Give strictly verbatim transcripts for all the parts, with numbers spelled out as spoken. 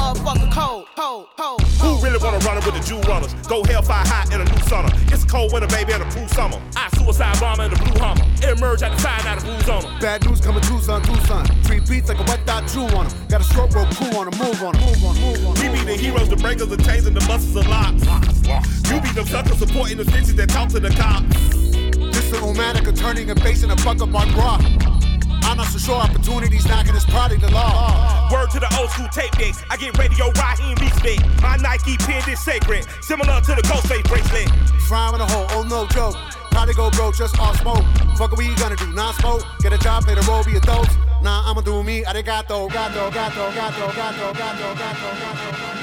motherfucker cold, cold, cold. Who really wanna run it with the Jew runners? Go hellfire hot in a new sauna. It's a cold winter, baby, and a cool summer. I suicide bomber in the blue Hummer. Emerge at the side, out of blues on them. Bad news coming Tucson, Tucson. Three beats like a wet dot Jew on them. Got a stroke rope cool on them, move on them, move on, move on. We be the heroes, the breakers, the chains, and the muscles of locks. You be the suckers supporting the stitches that talk to the cops. This is Omanica turning and facing a buck up on rock. I'm not so sure opportunities knocking is probably the law. Word to the old school tape decks. I get radio Raheem respect. My Nike pin is sacred, similar to the Ghostface bracelet. Frying in a hole, oh no joke. Probably go broke, just all smoke. Fuck what we gonna do, non-smoke. Get a job, play the role, be adults. Nah, I'ma do me, arigato, gato, gato, gato, gato, gato, gato, gato.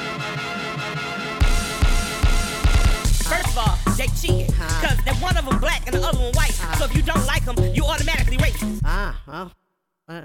First of all, they cheating, cause that one of them black and the other one white. So if you don't like them, you automatically racist. Ah, well. Uh.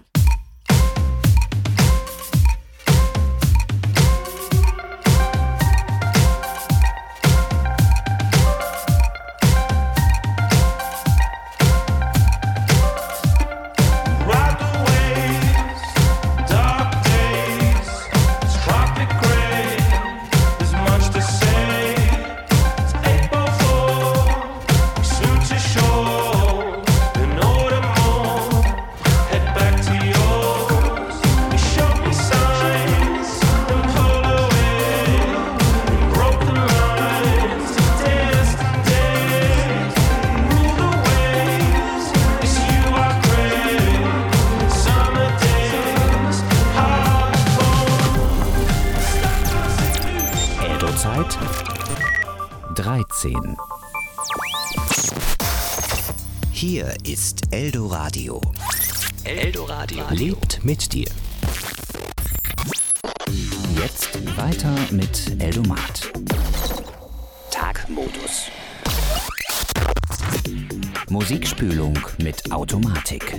dreizehn. Hier ist Eldoradio. Eldoradio lebt mit dir. Jetzt weiter mit Eldomat. Tagmodus. Musikspülung mit Automatik.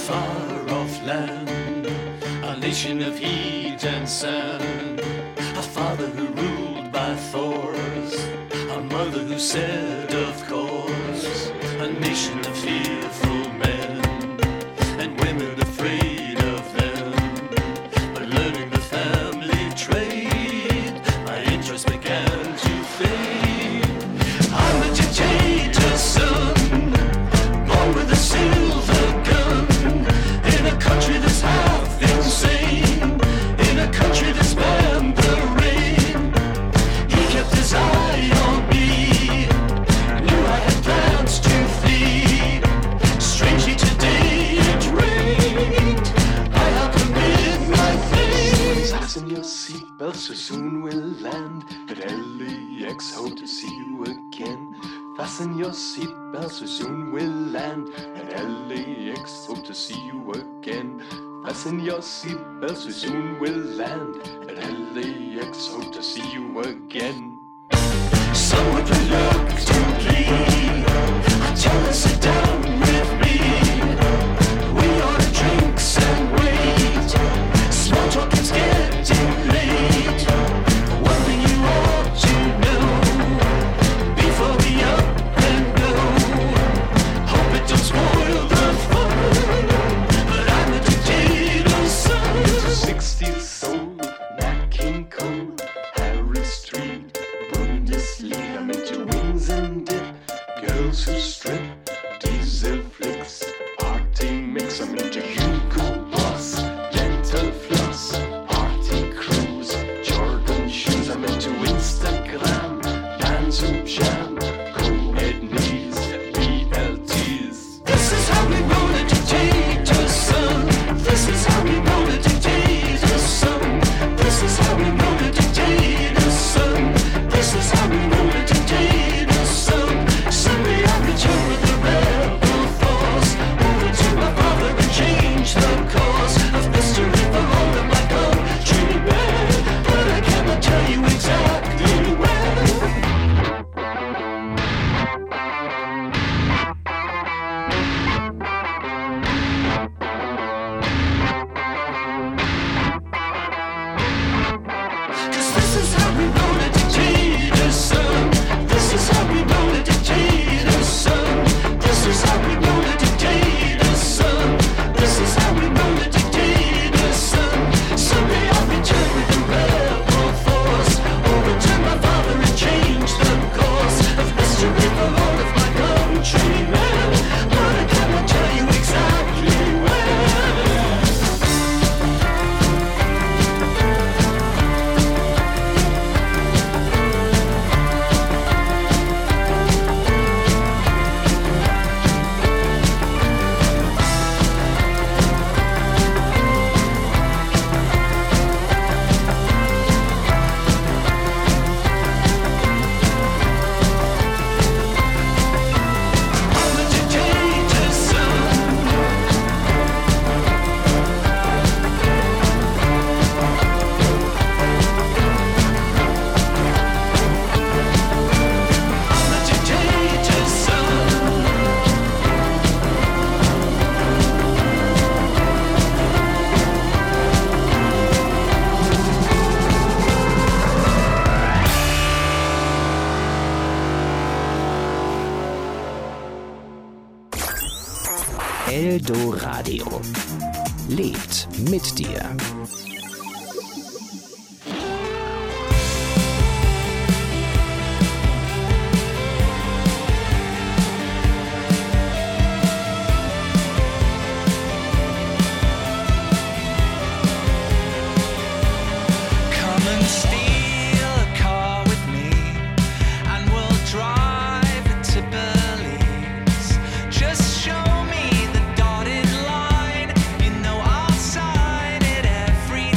far-off land, a nation of heat and sand, a father who ruled by Thors, a mother who said of course, a nation of fearful men, and women afraid of them. But learning the family trade, my interest began to fade. I'm a dictator's son, born with a silver gun, in a country that's half insane, in a country that's banned the rain. He kept his eye on me, knew I had plans to flee. Strangely today it rained, I helped him in my face. Fasten your seatbelts, so soon we'll land at L A X. Hope to see you again. Fasten your seatbelts, so soon we'll land at L A X. Hope to see you again. Fasten your seatbelts, so soon we'll land at L A X. Hope to see you again. Some would reluctantly, I tell her sit down with me. We order drinks and wait. Small talk is getting late. One thing you ought to know before we up and go. Hope it don't spoil the fun, but I'm a dictator's son. sixties soul, Nat King Cole, Harry Street, Bundesliga. I'm into wings and dip, girls who strip, diesel flicks, party mix. I'm into Hugo Boss, dental floss, party cruise, Jordan shoes. I'm into Instagram, bands who jam, co-ed knees, B L Ts. This is how we roll a dictator's son. This is how we roll a dictator's son. This is how we roll a dictator's son. This is how we roll a dictator's son. Someday I'll return with the rebel force over to my father and change the course of history for all of my countrymen. But I cannot tell you exactly when. Cause this is how we roll a dictator's son. This is how we roll a dictator's son. This is how we roll a dictator's son. This is how we roll a dictator's son. Someday I'll return with the rebel force, overturn my father and change the course of history for all of my countrymen. But I cannot tell you exactly when. I'm a dictator's son. I'm a dictator's son. Eldoradio lebt mit dir. Come and steal a car with me, and we'll drive it to Belize. Just show me the dotted line, you know I'll sign it every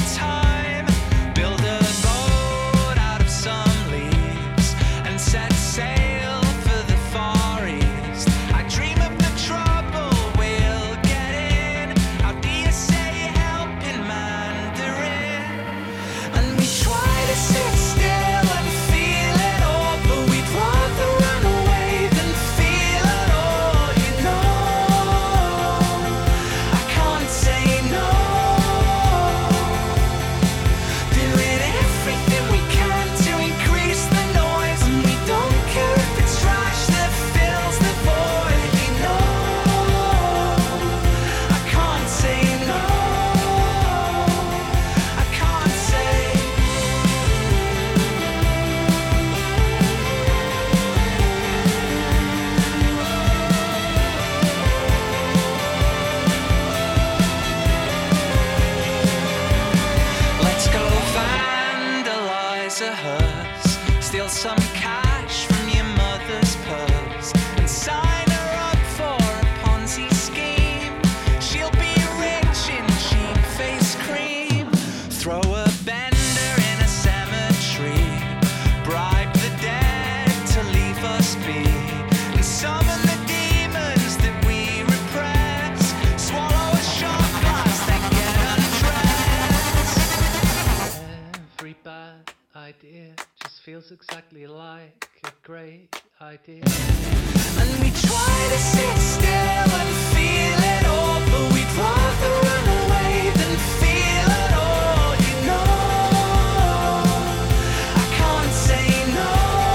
exactly like a great idea. And we try to sit still and feel it all, but we'd rather run away than feel it all, you know. I can't say no.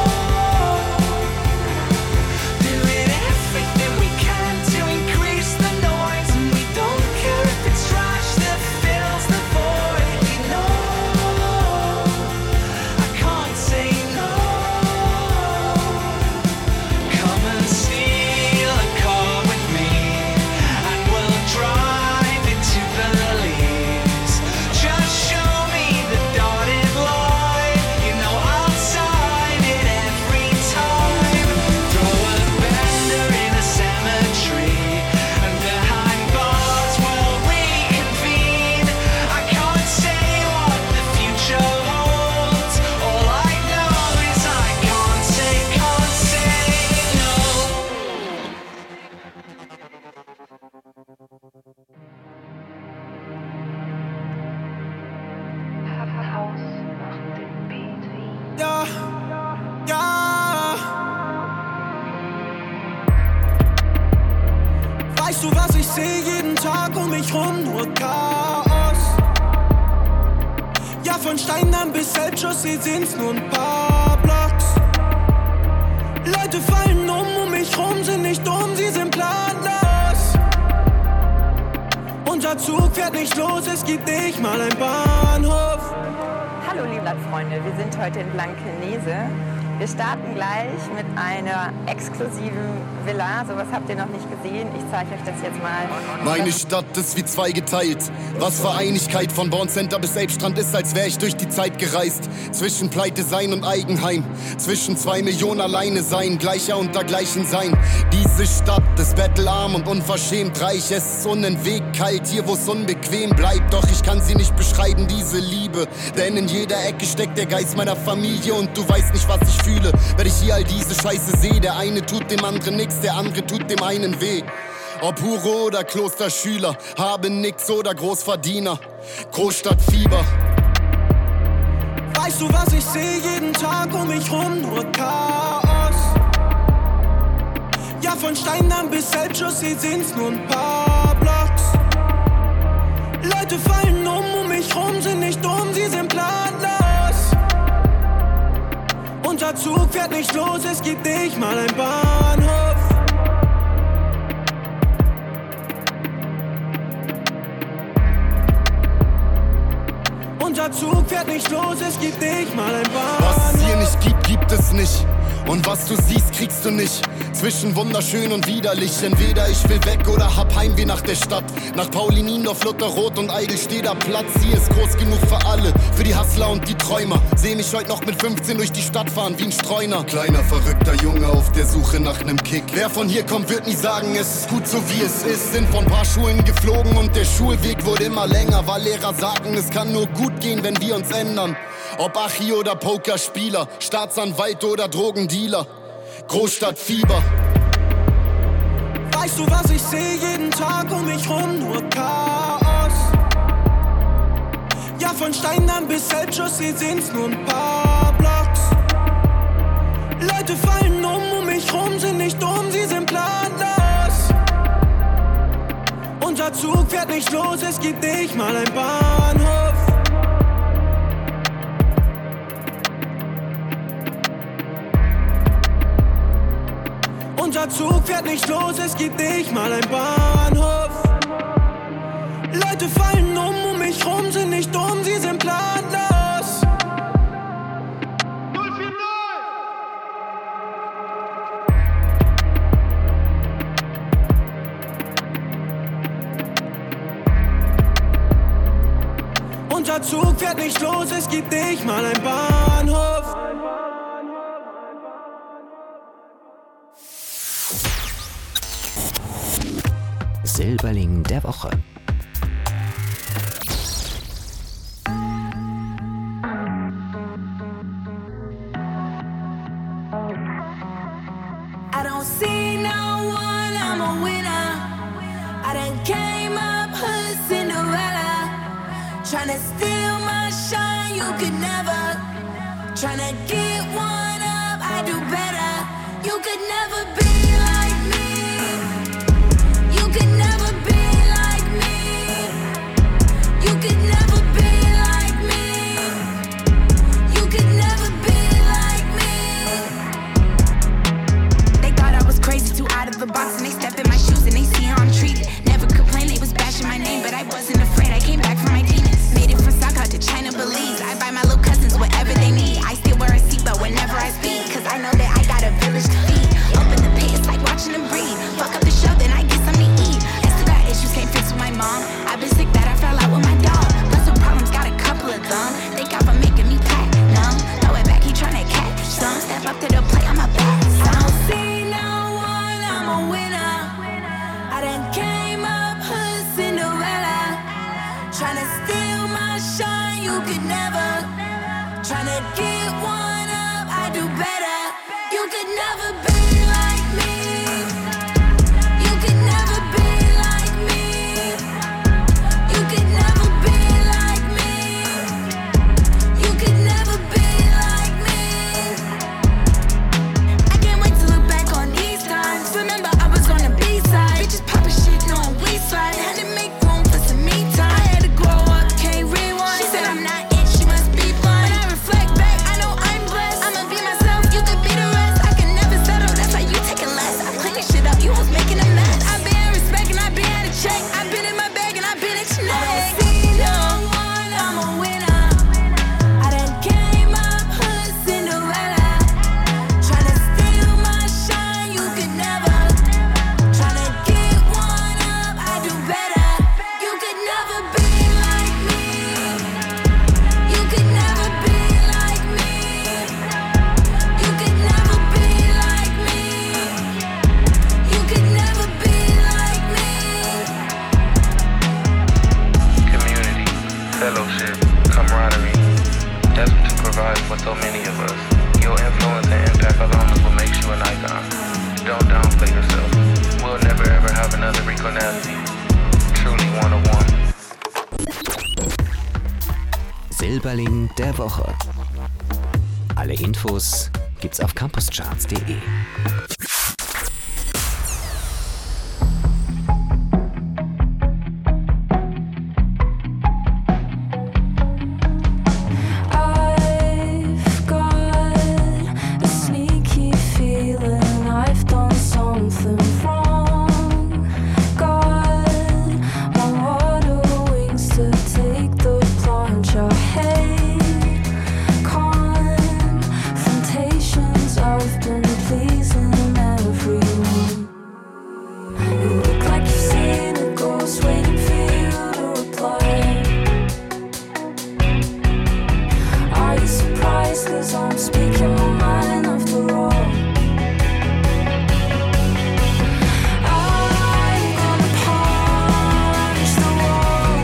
Doing everything we can to increase the noise, and we don't care if it's trash that fills the void, you know. I can't say no. Come and steal a car with me, and we'll drive it to Belize. Just show me the dotted line, you know I'll sign it every time. Throw a bender in a cemetery, and behind bars we'll reconvene. I can't say what the future holds. All I know is I can't say, can't say no. Ja, ja. Weißt du, was ich sehe jeden Tag um mich rum? Nur Chaos. Ja, von Steindamm bis Elbchaussee sind's nur ein paar Blocks. Leute fallen um um mich rum, sind nicht dumm, sie sind planlos. Unser Zug fährt nicht los, es gibt nicht mal einen Bahnhof. Hallo Liebland-Freunde, wir sind heute in Blankenese. Wir starten gleich mit einer exklusiven Villa. Sowas habt ihr noch nicht gesehen. Ich zeige euch das jetzt mal. Meine Stadt ist wie zweigeteilt. Was für Einigkeit von Born Center bis Elbstrand ist, als wäre ich durch die Zeit gereist. Zwischen Pleite sein und Eigenheim. Zwischen zwei Millionen alleine sein. Gleicher unter Gleichen sein. Diese Stadt ist bettelarm und unverschämt reich. Es ist unentwegt kalt, hier wo's unbequem bleibt. Doch ich kann sie nicht beschreiben, diese Liebe. Denn in jeder Ecke steckt der Geist meiner Familie. Und du weißt nicht, was ich fühle, wenn ich hier all diese Scheiße sehe. Der eine tut dem anderen nix, der andere tut dem einen weh. Ob Hure oder Klosterschüler, habe nix oder Großverdiener. Großstadtfieber. Weißt du, was ich sehe jeden Tag um mich rum? Nur Chaos. Ja, von Steindamm bis Elbchaussee sind's nur ein paar Blocks. Leute fallen um um mich rum, sind nicht dumm, sie sind planlos. Unser Zug fährt nicht los, es gibt nicht mal einen Bahnhof. Unser Zug fährt nicht los, es gibt nicht mal einen Bahnhof. Was es hier nicht gibt, gibt es nicht. Und was du siehst, kriegst du nicht. Zwischen wunderschön und widerlich. Entweder ich will weg oder hab Heimweh nach der Stadt. Nach Paulinindorf, Lutherrot und Eidelsteder Platz. Hier ist groß genug für alle, für die Hustler und die Träumer. Seh mich heute noch mit fünfzehn durch die Stadt fahren wie ein Streuner. Kleiner, verrückter Junge auf der Suche nach nem Kick. Wer von hier kommt, wird nie sagen, es ist gut so wie es ist. Sind von paar Schulen geflogen und der Schulweg wurde immer länger. Weil Lehrer sagen, es kann nur gut gehen, wenn wir uns ändern. Ob Achi oder Pokerspieler, Staatsanwalt oder Drogendealer. Großstadtfieber. Weißt du, was ich sehe jeden Tag um mich rum? Nur Chaos. Ja, von Steindamm bis Elbchaussee sind's nur ein paar Blocks. Leute fallen um um mich rum, sind nicht dumm, sie sind planlos. Unser Zug fährt nicht los, es gibt nicht mal einen Bahnhof. Unser Zug fährt nicht los, es gibt nicht mal einen Bahnhof. Leute fallen um um mich rum, sind nicht dumm, sie sind planlos. null vier null! Unser Zug fährt nicht los, es gibt nicht mal einen Bahnhof. Silberling der Woche. I don't see no one, I'm a winner. I done came up hood Cinderella. Tryna steal my shine, you could never. Tryna get one. could never be like me. You could never be like me. You could never be like me. You could never be like me. They thought I was crazy, too out of the box, and they step in my shoes and they see how I'm treated. Never complained, they was bashing my name, but I wasn't afraid. I came back from my demons. Made it from Stockholm to China, Belize. I buy my little cousins whatever they need. I still wear a seatbelt whenever I speak, cause I know that I got a village to feed. Open the pit, it's like watching them breathe. Fuck up the show, then I get something to eat. I still got issues, can't fix with my mom. I've been sick that I fell out with my dog. Plus some problems, got a couple of them. Thank God for making me platinum. Throw it back, he tryna catch some. Step up to the plate, I'm a bad I son. don't see no one, I'm a winner. I done came up hood Cinderella. Tryna steal my shine, you could never. Tryna get one up, I do better. You could never be like me. You could never be like me. You could never be like me. You could never be like me. I can't wait to look back on these times. Remember I was on the B-side. Bitches poppin' shit, knowing we slide. Had to make room for some me time. I had to grow up, can't rewind. She said I'm not it, she must be blind. When I reflect back, I know I'm blessed. I'ma be myself, you could be the rest. I can never settle, that's why you taking less. I clean this shit up, you was making a mess. I've been respect and I've been out of check. I've been in my bag and I've been at your neck. I don't see no one, I'm a winner. I done came up hood Cinderella. Tryna steal my shine, you could never. Tryna get one up, I do better. You could never be like me. You could never be like me. You could never be like me. You could never be like me. Community, fellowship, camaraderie. That's what you provide for so many of us. Your influence and impact alone is what makes you an icon. Don't downplay yourself. We'll never ever have another Rico Nasty. Truly one of one. Silberling der Woche. Alle Infos gibt's auf campuscharts punkt de. I've got a sneaky feeling I've done something wrong. Got my water wings to take the plunge. I hate confrontations. I've been pleasing everyone. You look like you've seen a ghost waiting for you to reply. Are you surprised cause I'm speaking my mind after all? I'm gonna punch the wall.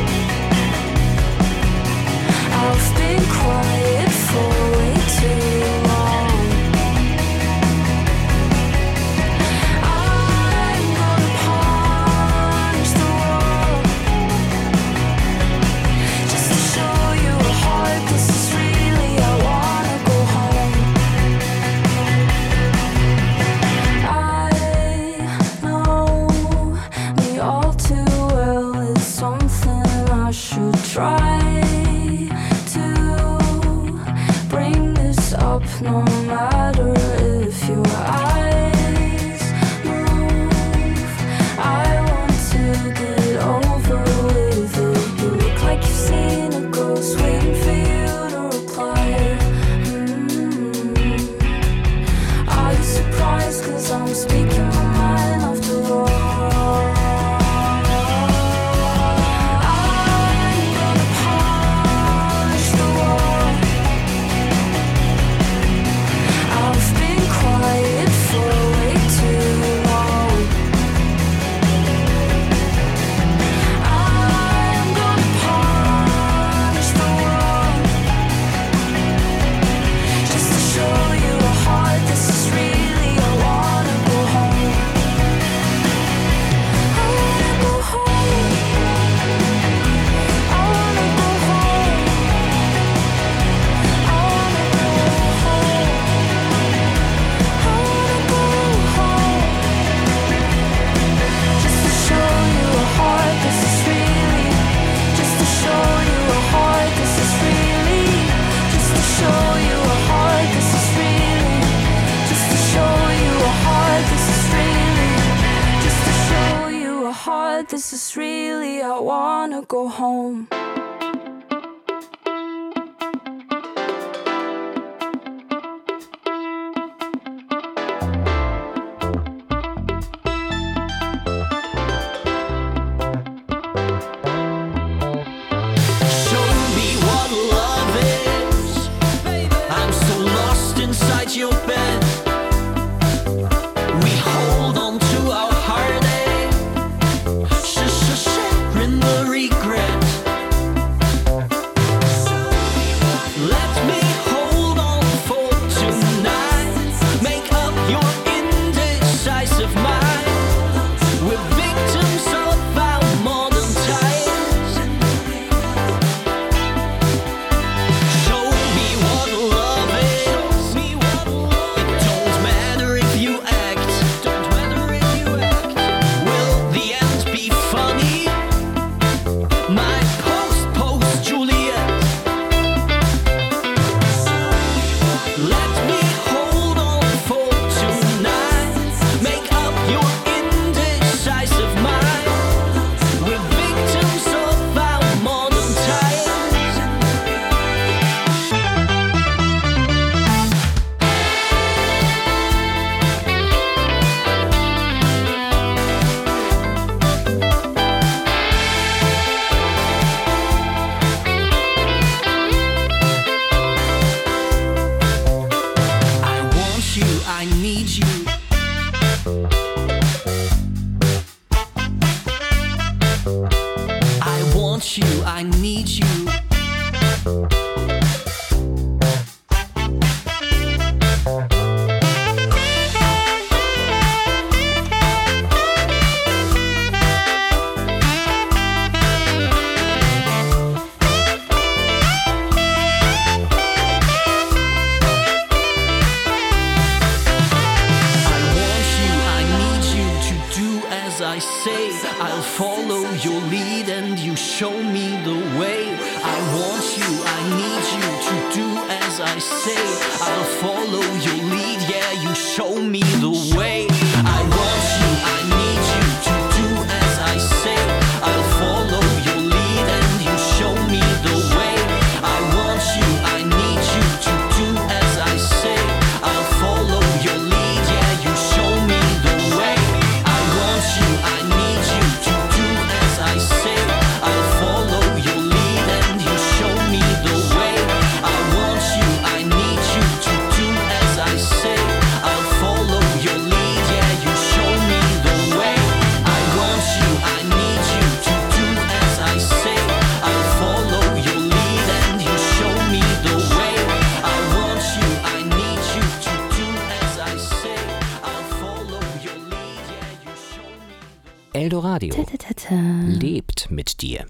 I've been quiet for way too long. I'm gonna punch the wall. Just to show you a heart, this is really, I wanna go home. I know me all too well, it's something I should try to bring this up, no matter if your eyes move. I want to get over with it. You look like you've seen a ghost waiting for you to reply. Mm. Are you surprised cause I'm speaking my mind after all? I'm gonna punch the wall. really, I wanna go home. Your bed, we hold on to our heartache, sharing the regret. Let me hold on for tonight, make up your indecisive mind. We're victims of our modern times. Show me what love is. I need you. I say, I'll follow your lead and you show me the way. I want you, I need you to do as I say. I'll follow your lead, yeah, you show me the way. I want you, I need you to do as I say. I'll follow your lead and you show me the way. I want you, I need you to do as I say. I'll follow your lead, yeah, you show me the way. I want you, I need you to do as I say. I'll follow your lead and you show me the way. I want you, I need you to do as I say. I'll follow your lead, yeah, you show me the way. I want you, I need you to do as I say. I'll follow your lead and you show me the way. I want you, I need you to do as I say. I'll follow your lead, yeah, you show me the way. Eldoradio lebt mit dir.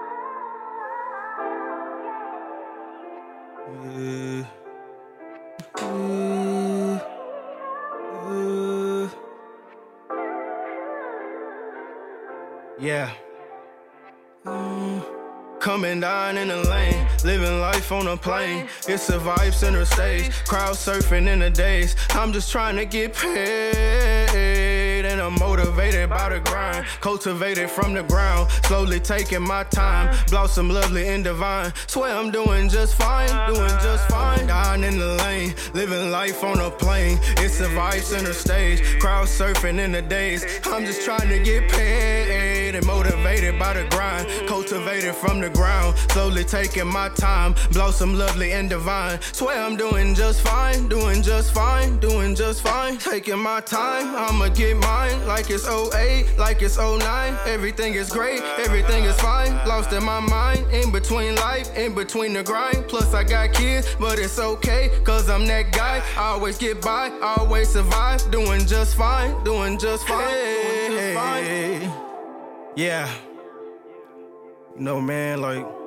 Yeah. Mm. Coming down in the lane, living life on a plane. It's a vibe center stage, crowd surfing in the days. I'm just trying to get paid, and I'm motivated by the grind, cultivated from the ground, slowly taking my time, blossom lovely and divine. Swear I'm doing just fine, doing just fine. Down in the lane, living life on a plane. It's a vibe center stage, crowd surfing in the days. I'm just trying to get paid, and motivated by the grind, cultivated from the ground, slowly taking my time, blossom lovely and divine. Swear I'm doing just fine, doing just fine, doing just fine. Taking my time, I'ma get mine, like it's oh eight, like it's oh nine. Everything is great, everything is fine. Lost in my mind, in between life, in between the grind. Plus I got kids, but it's okay, cause I'm that guy. I always get by, always survive. Doing just fine, doing just fine, doing just fine. Yeah. You know, man, like, shit,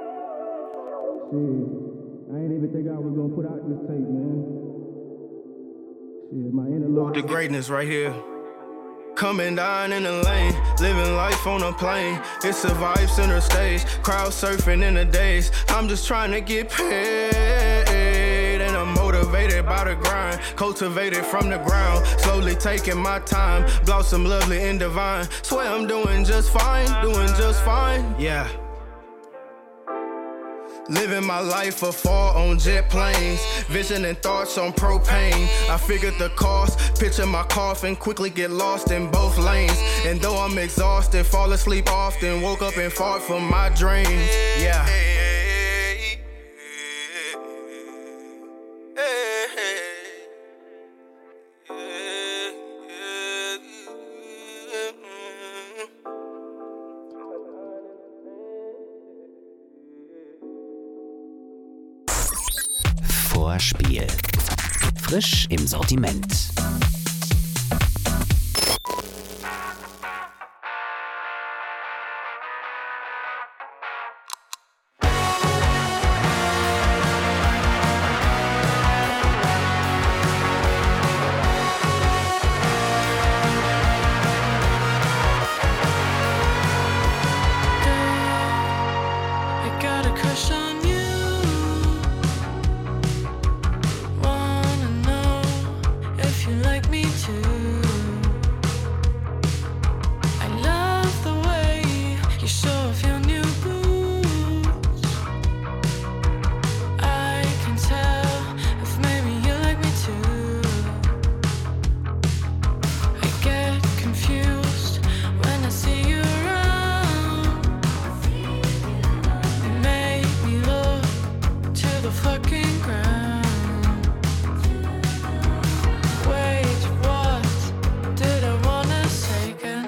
I ain't even think I was gonna put out this tape, man. Shit, my interlude to greatness right here. Coming down in the lane, living life on a plane. It's a vibe center stage, crowd surfing in the days. I'm just trying to get paid, and I'm motivated motivated by the grind, cultivated from the ground, slowly taking my time, blossom lovely and divine. Swear I'm doing just fine, doing just fine, yeah. Living my life afar on jet planes, vision and thoughts on propane. I figured the cost, picture my coffin, quickly get lost in both lanes. And though I'm exhausted, fall asleep often, woke up and fought for my dreams, yeah. Vorspiel. Frisch im Sortiment. I got a crush on you. Wanna know if you like me too. I love the way you show off your new boots. I can tell if maybe you like me too. I get confused when I see you around. You make me look to the fucking ground. Wait, what did I wanna say again?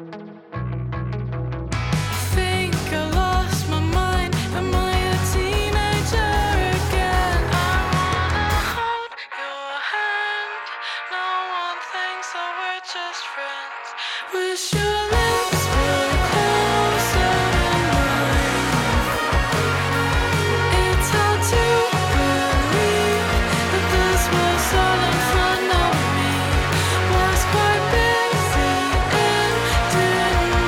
I think I lost my mind. Am I a teenager again? I wanna hold your hand. No one thinks that we're just friends. Wish your lips were closer than mine. It's hard to believe that this was all in front of me. Was quite busy and didn't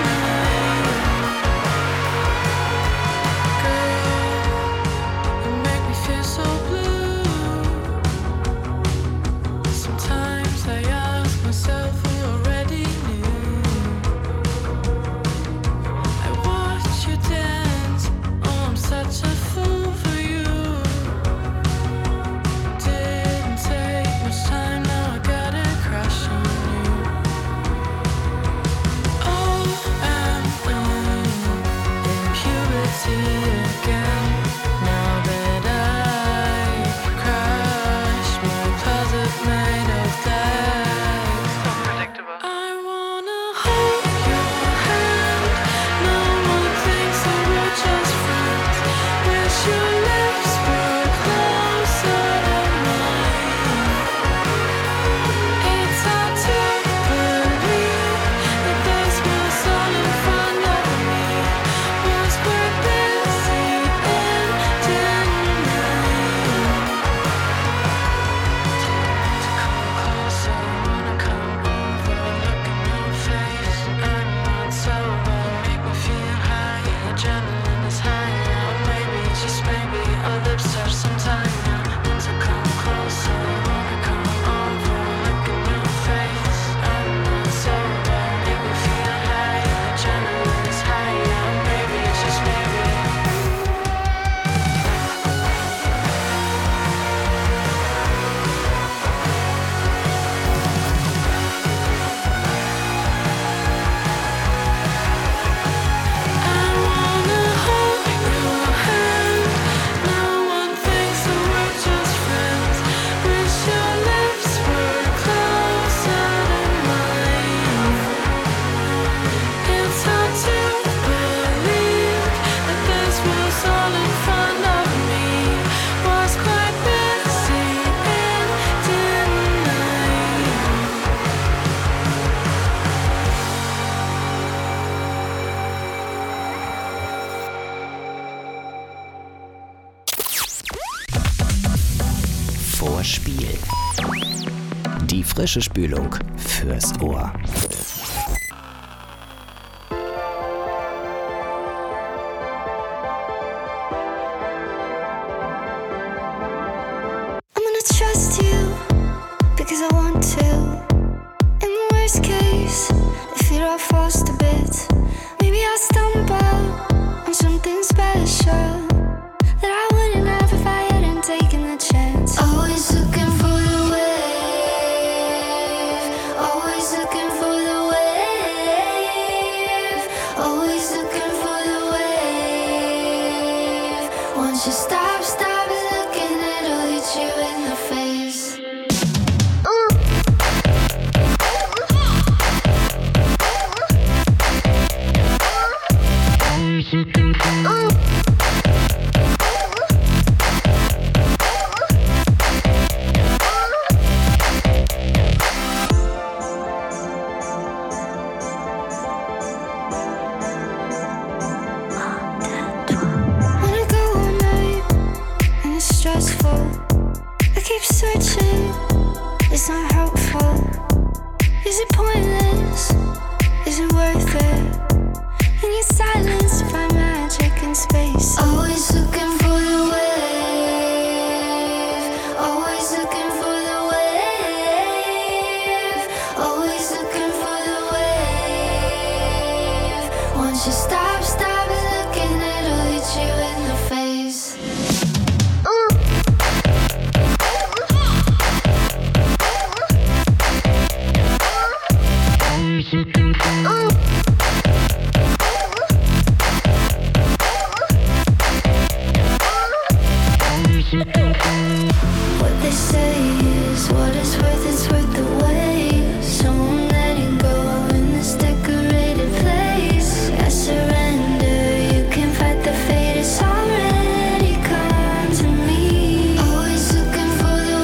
Girl, you make me feel so blue. Sometimes I ask myself who already knew. I watch you dance, oh I'm such a fool for you. Didn't take much time, now I got a crush on you. Oh, I'm in puberty again. Now that I crashed my closet made of glass. Unpredictable. I wanna hold your hand. No one thinks that we're just friends. Wish your lips were closer than mine. It's hard to believe that this was all in front of me. Was quite busy and didn't To come closer, wanna come over, look in your face. I'm not sober, make me feel high. Adrenaline is high now, maybe, just maybe our lips touch sometime now. Want to come closer, wanna come over, look in your face. I'm not sober, make me feel high. Adrenaline is high now, maybe, just maybe. I wanna hold your hand. No one thinks that we're just friends. Wish your lips were closer than mine. It's hard to believe that this was all in front of me. Was quite busy and didn't Vorspiel. Die frische Spülung fürs Ohr. I'm gonna trust Once you stop, stop looking, it'll hit you in the face. Wanna go all night, and it's stressful. I keep searching, it's not helpful. Is it pointless? Is it worth it? In your silence, find magic in space. Always looking for the wave. Always looking for the wave. Always looking for the wave. Once you stop, stop looking, it'll hit you in the face. What they say is what it's worth, it's worth the wait. So I'm letting go in this decorated place. I surrender, you can fight the fate, it's already come to me. Always looking for the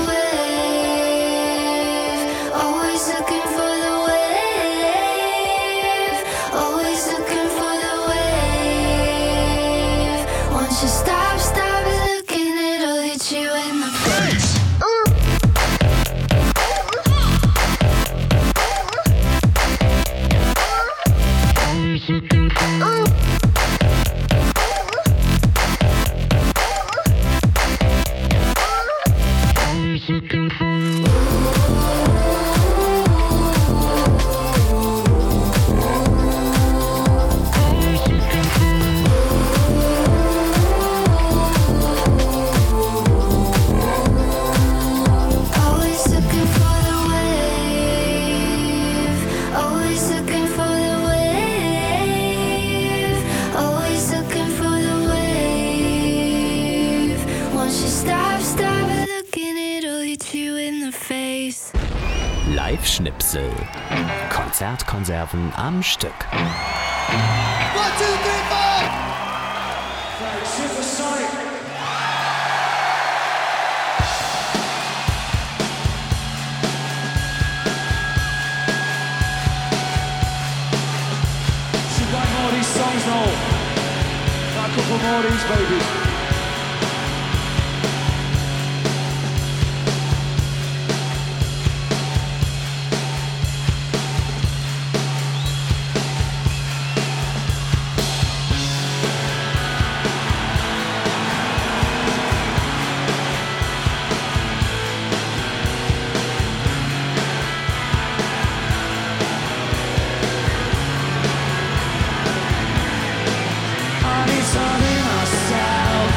wave. Always looking for the wave. Always looking for the wave. Once you stop, stop looking, it'll hit you in the face. Always looking for the wave. Always looking for the wave. Always looking for the wave. Once you stop, stop looking, it'll hit you in the face. Live-Schnipsel. Konzertkonserven am Stück. One, two, three, four! Frank Supersonic. See, one more of these songs now. Got a couple more of these, baby. I need something myself.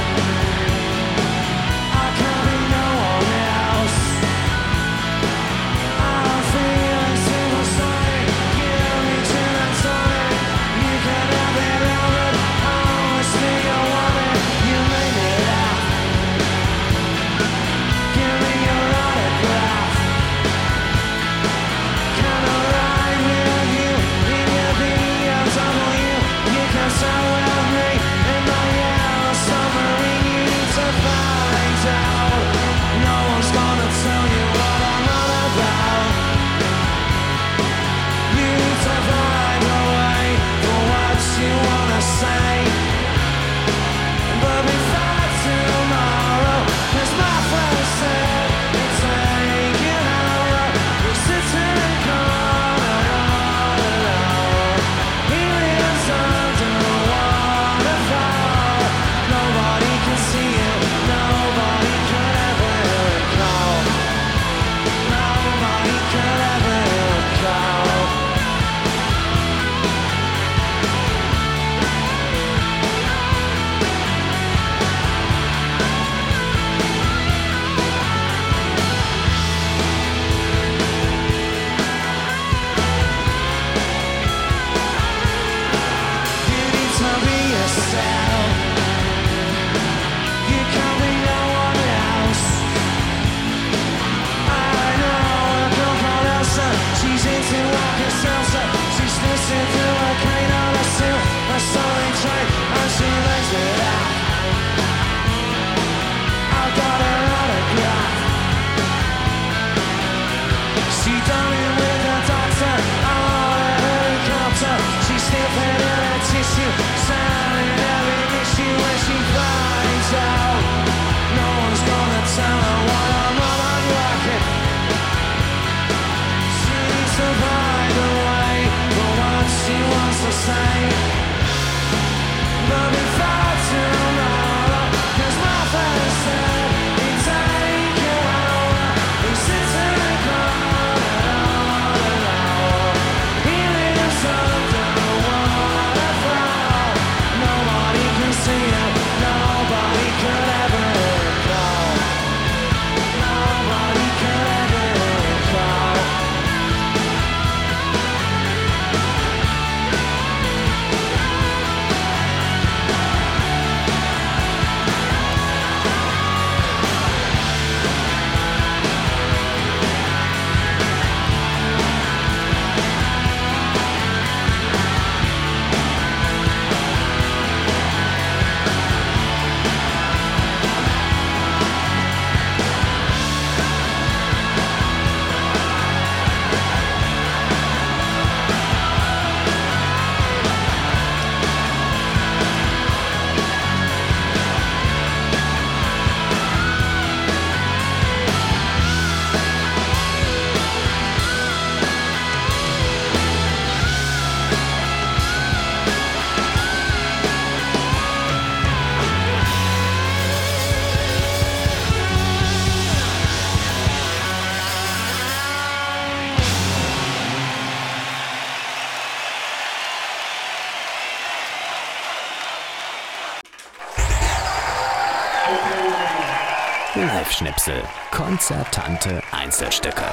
Live-Schnipsel. Konzertante Einzelstücke.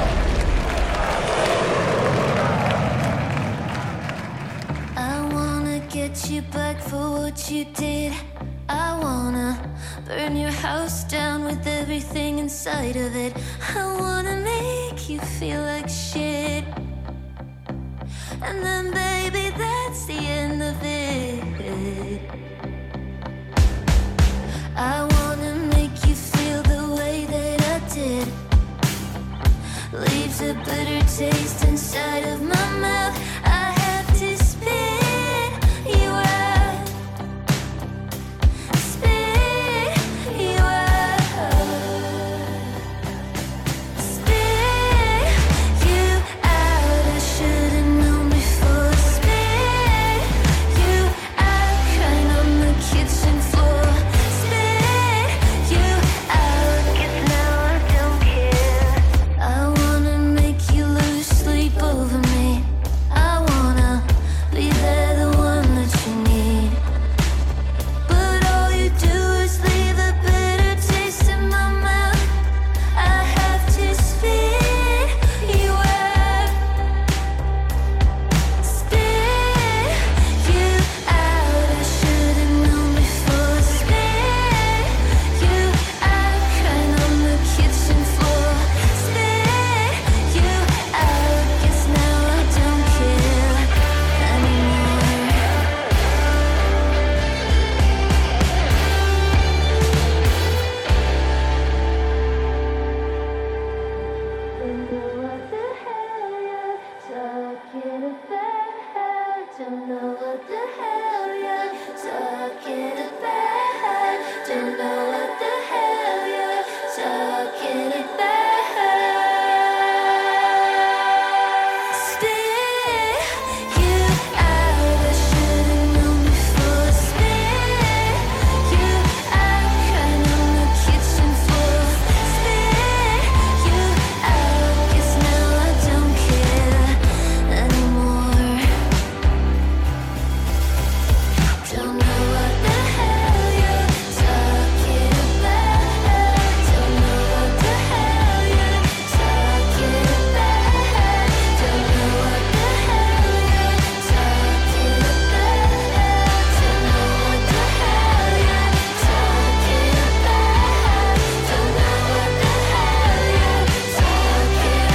I wanna get you back for what you did. I wanna burn your house down with everything inside of it. I wanna make you feel like shit. And then baby, that's the end of it. I wanna make you feel the way that I did. Leaves a bitter taste inside of my mouth. I have to spit you out. Spit you out. Spit you out. I should've known before. Spit you out. Crying on the kitchen floor. Spit you out. 'Cause now I don't care. I wanna make you lose sleep over me. I wanna be there, the one that you need. But all you do is leave a bitter taste in my mouth. I have to spit you out. Spit you out. I should've known before. Spit you out. Crying on the kitchen floor. Spit you out. Guess now I don't care anymore. Don't know what the hell you're talking about. Don't know what the hell you're talking about. Don't know what the hell you're talking about. Spit you out. I should've known before. Spit you out. Crying on the kitchen floor. Spit you out. Guess now I don't care anymore. Don't know what the hell you're talking about. Don't know what the hell you're talking about. Don't know what the hell you're talking about. Don't know what the hell you're talking about. Don't know what the hell you're talking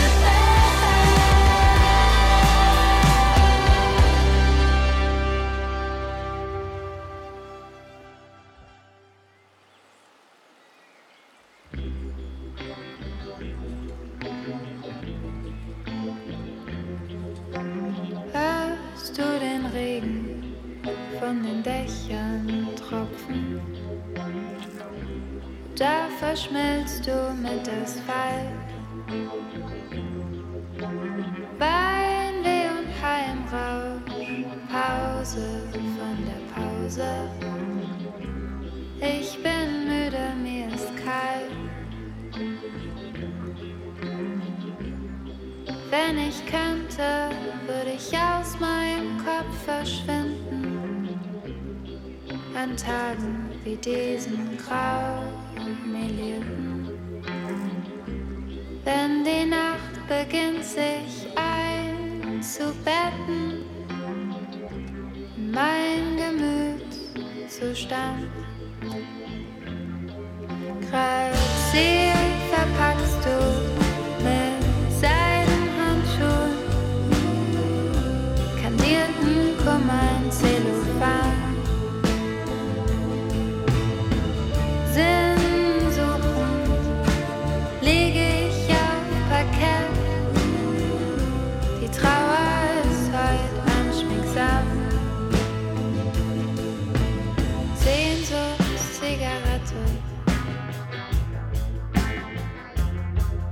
Hörst du den Regen von den Dächern tropfen? Da verschmilzt du mit Asphalt. Weinweh und Heimrausch, Pause von der Pause. Ich bin müde, mir ist kalt. Wenn ich könnte, würde ich aus meinem Kopf verschwinden. An Tagen wie diesen graumelierten. Wenn die Nacht beginnt, sich einzubetten in mein Gemütszustand. Grazier verpackst du mit Seidenhandschuhen, kandierten Kummer in Zellophan. Sinnsuchend liege ich auf Parkett. Die Trauer ist heut anschmiegsam. Sehnsuchtszigarette.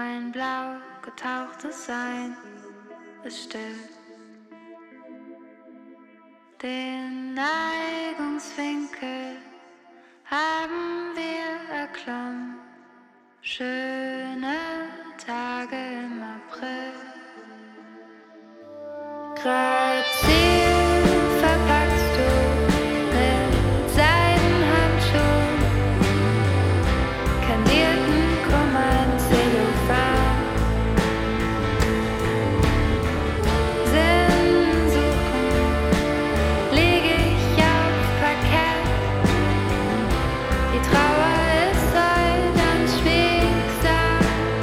ein blau getauchtes Sein ist still. Den Neigungswinkel haben wir erklommen. Schöne Tage im April. Grazil verpackst du mit Seidenhandschuhen, kandierten Kummern, Zellophan. Sinnsuchen lieg ich auf Parkett. Die Trauer ist heute ans Schicksal.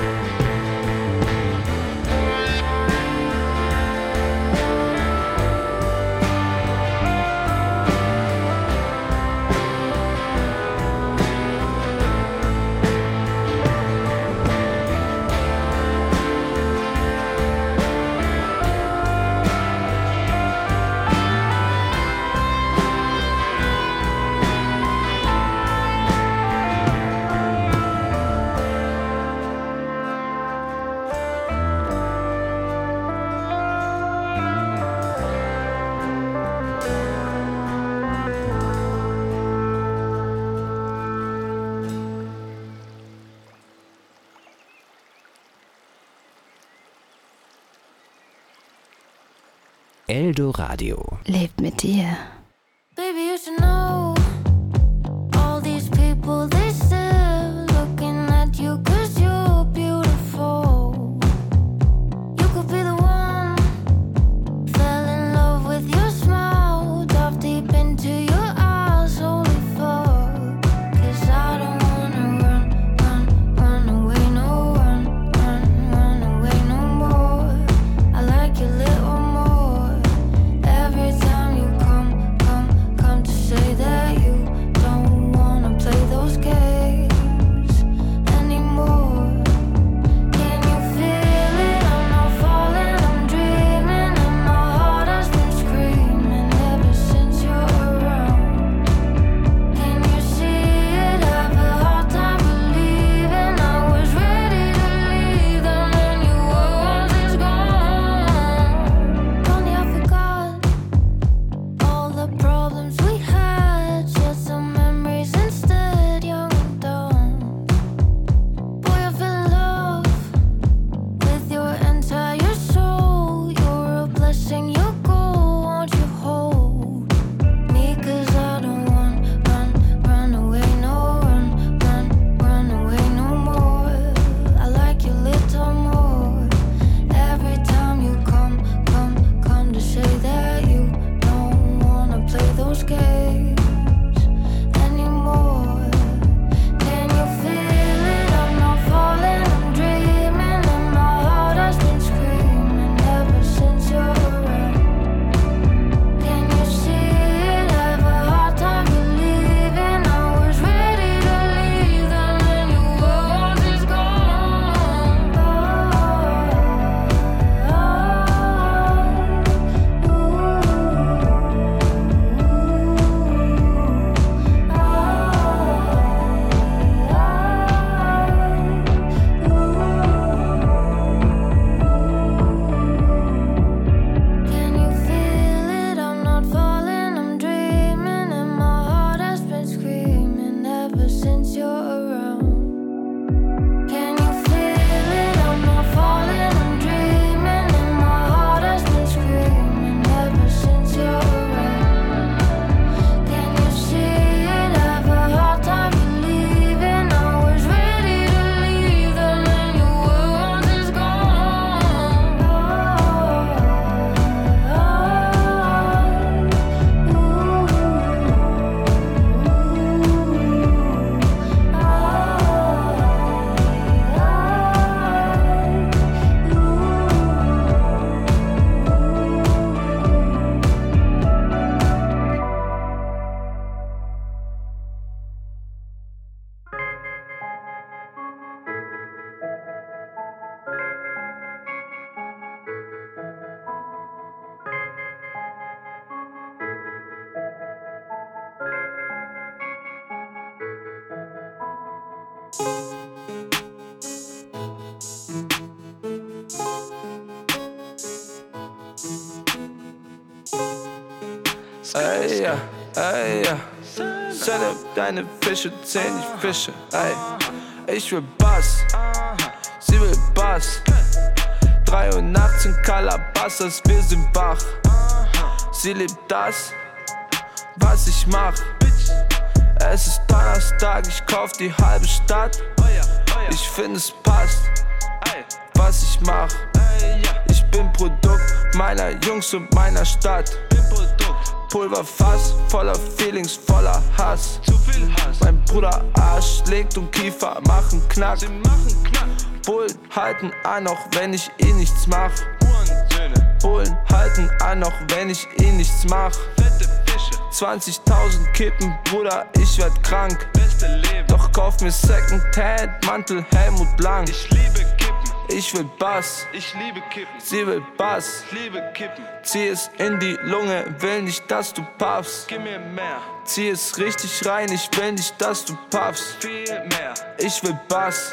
Eldoradio. Lebt mit dir. Baby, you should know all these people, they still looking at you 'cause you're beautiful. You could be the one. Fell in love with your smile, dove deep into your eyes, holy fuck. 'Cause I don't wanna run, run, run away, no run, run, run away no more. I like you little more. Every time you come ey, ja, ey, ja. Zähle deine Fische, zähl nicht Fische, ey. Ich will Bass, sie will Bass. Drei Uhr nachts in Calabasas, wir sind Bach. Sie liebt das, was ich mach. Es ist Donnerstag, ich kauf die halbe Stadt. Ich find es passt, was ich mach. Ich bin Produkt meiner Jungs und meiner Stadt. Pulverfass voller Feelings, voller Hass. Mein Bruder Arsch legt und Kiefer machen Knack. Bullen halten an, auch wenn ich eh nichts mach. Bullen halten an, auch wenn ich eh nichts mach. zwanzigtausend Kippen, Bruder, ich werd krank. Doch kauf mir Secondhand, Mantel, Helmut Lang. Ich liebe Kippen. Ich will Bass, ich liebe Kippen. Sie will Bass, ich liebe Kippen. Zieh es in die Lunge, will nicht, dass du puffst. Gib mir mehr. Zieh es richtig rein, ich will nicht, dass du puffst. Viel mehr. Ich will Bass,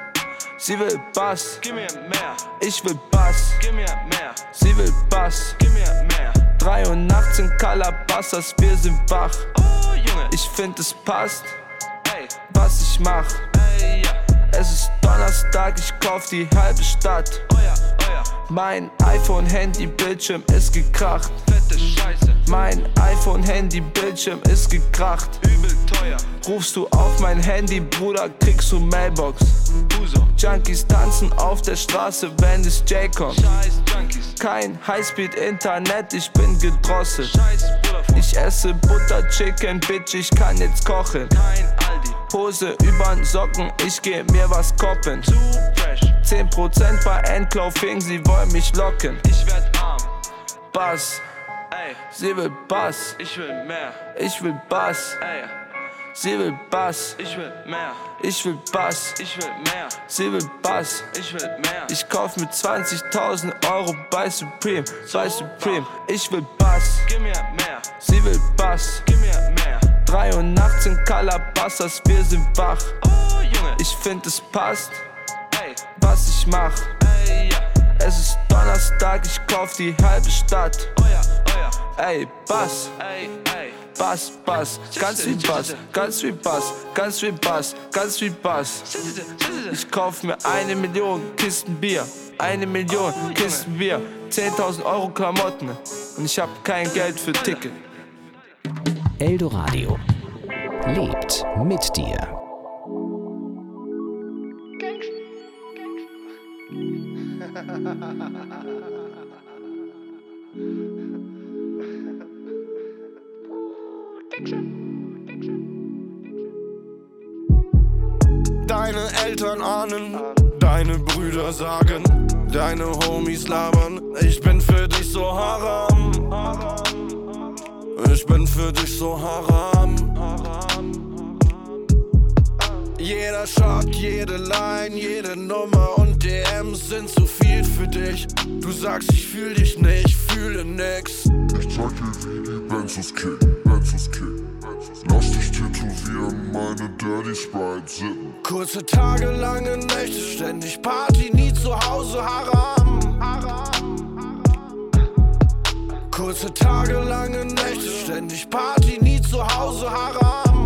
sie will Bass. Gib mir mehr. Ich will Bass, gib mir mehr. Sie will Bass, gib mir mehr. Drei Uhr nachts in Calabasas, wir sind wach. Oh, Junge. Ich find es passt, ey, was ich mach. Ey, ja. Es ist Donnerstag, ich kauf die halbe Stadt. Oh ja, oh ja. Mein iPhone-Handy-Bildschirm ist gekracht. Fette Scheiße. Mein iPhone-Handy-Bildschirm ist gekracht. Übel teuer. Rufst du auf mein Handy, Bruder, kriegst du Mailbox. Uso. Junkies tanzen auf der Straße, wenn es J kommt. Scheiß Junkies. Kein Highspeed-Internet, ich bin gedrosselt. Scheiß ich esse Butter, Chicken, Bitch, ich kann jetzt kochen. Kein Aldi. Hose übern Socken, ich geh mir was koppen. Zu fresh. zehn Prozent bei Endlaufing, sie wollen mich locken. Ich werd arm. Bass, ey. Sie will Bass. Ich will mehr. Ich will Bass, ey. Sie will Bass. Ich will mehr. Ich will Bass. Ich will mehr. Sie will Bass. Ich will mehr. Ich kauf mir zwanzigtausend Euro bei Supreme. Bei Supreme. Ich will Bass. Gib mir mehr. Sie will Bass. Gib mir mehr. Drei Uhr nachts in Calabasas, wir sind wach. Oh, Junge. Ich find es passt, ey, was ich mach. Ey, ja. Es ist Donnerstag, ich kauf die halbe Stadt. Oh ja, oh ja. Ey, Bass, ey, ey. Bass, Bass, ganz wie Bass, ganz wie Bass, ganz wie Bass, ganz wie Bass. Ich kauf mir eine Million Kisten Bier, eine Million oh, Kisten Bier, zehntausend Euro Klamotten und ich hab kein Geld für Ticket. Eldoradio lebt mit dir. Deine Eltern ahnen, deine Brüder sagen, deine Homies labern, ich bin für dich so haram. Ich bin für dich so haram. Jeder Shot, jede Line, jede Nummer und D Ms sind zu viel für dich. Du sagst, ich fühl dich nicht, fühle nix. Ich zeig dir, wie die Benzos kicken, Benzos kicken. Lass dich tätowieren, meine Dirty Sprite sippen. Kurze Tage, lange Nächte, ständig Party, nie zu Hause, haram. Kurze Tage, lange Nächte, ständig Party, nie zu Hause, haram.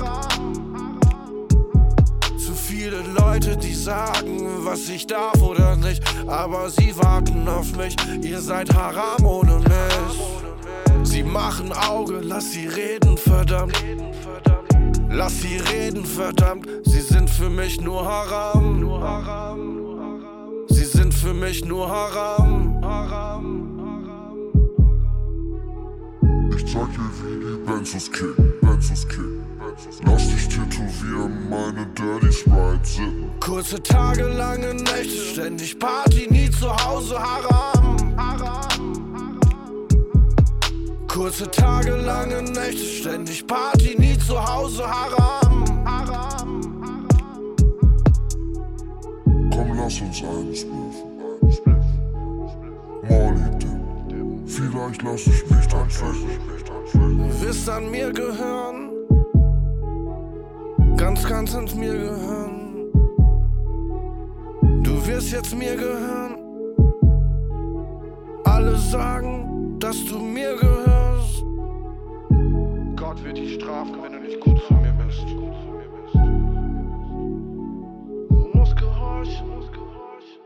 Zu viele Leute, die sagen, was ich darf oder nicht, aber sie warten auf mich, ihr seid haram ohne mich. Sie machen Auge, lass sie reden, verdammt. Lass sie reden, verdammt. Sie sind für mich nur haram. Sie sind für mich nur haram. Ich zeig dir, wie die Benzos kicken, Benzos kicken. Lass dich tätowieren, meine Dirty Sprite sippen. Kurze Tage, lange Nächte, ständig Party, nie zu Hause, haram. Kurze Tage, lange Nächte, ständig Party, nie zu Hause, haram. Komm, lass uns einen spliffen. Molly Dip, vielleicht lass ich mich dann ficken. Du wirst an mir gehören, ganz, ganz an mir gehören. Du wirst jetzt mir gehören. Alle sagen, dass du mir gehörst. Das wird die Strafe, wenn du nicht gut zu mir bist. Du musst gehorchen, musst gehorchen.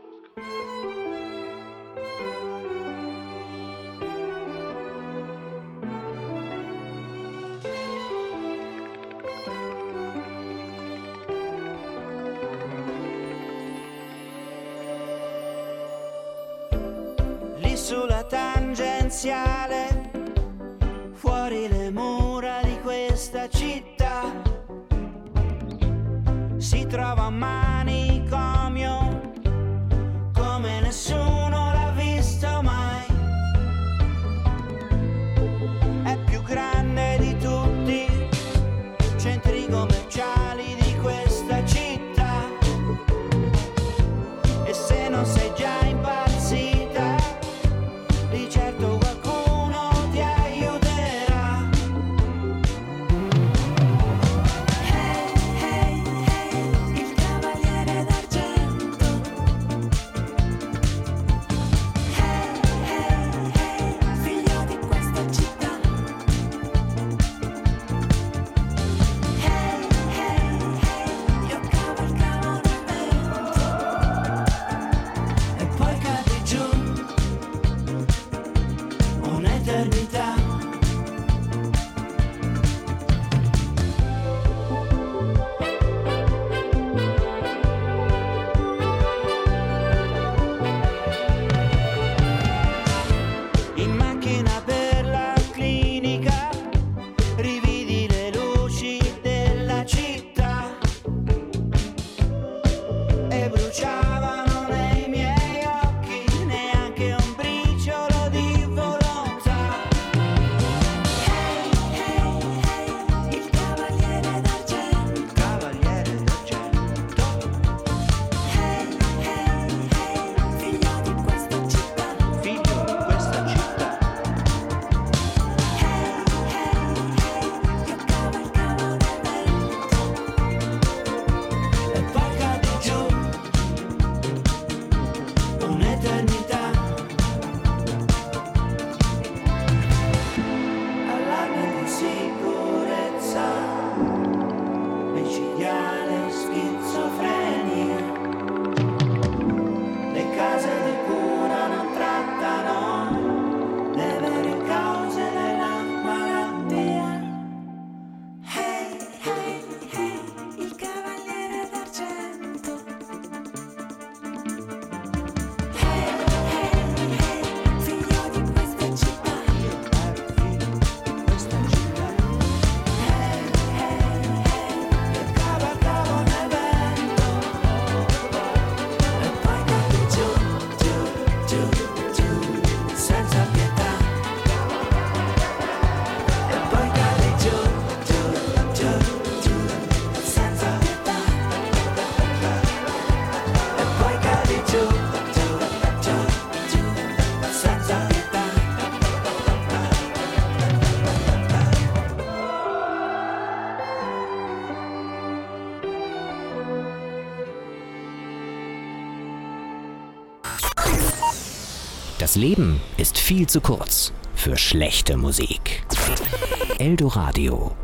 Lì sulla tangenziale, fuori le mura di questa città, si trova un manicomio come nessuno l'ha visto mai. È più grande di tutti i centri commerciali di questa città, e se non sei già impazzita, di certo qualcuno ti aiuterà. Hey, hey, hey, il cavaliere d'argento. Hey, hey, hey, figlio di questa città. Hey, hey, hey, io cavalcavo nel vento e poi cadi giù un'eternità. In macchina per la clinica rividi le luci della città e bruciavano nei miei occhi neanche un briciolo di volontà. Hey, hey, hey, il cavaliere d'argento. Cavaliere d'argento. Hey, hey, hey, figlio di questa città. Figlio di questa città. Hey, hey, hey, io cavalcavo nel vento e poi cadi giù un'eternità. Allarme di sicurezza, micidiale schizofrenia, le case di cura non trattano le vere cause della malattia. Hey, hey, hey, il cavaliere d'argento. Hey, hey, hey, figlio di questa città. Questa città. Hey, hey, hey, io cavalcavo nel vento e poi cadi giù, giù, giù, giù, senza pietà. E poi cadi giù, giù, giù, giù, senza pietà. E poi cadi giù, giù, giù, giù, senza pietà. Das Leben ist viel zu kurz für schlechte Musik. Eldoradio.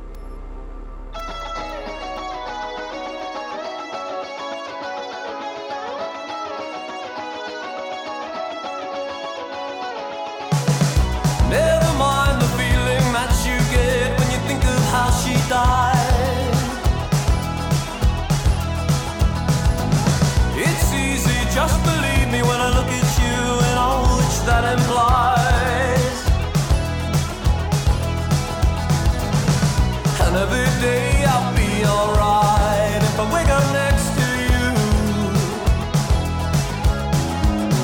Never mind the feeling that you get when you think of how she died. It's easy, just believe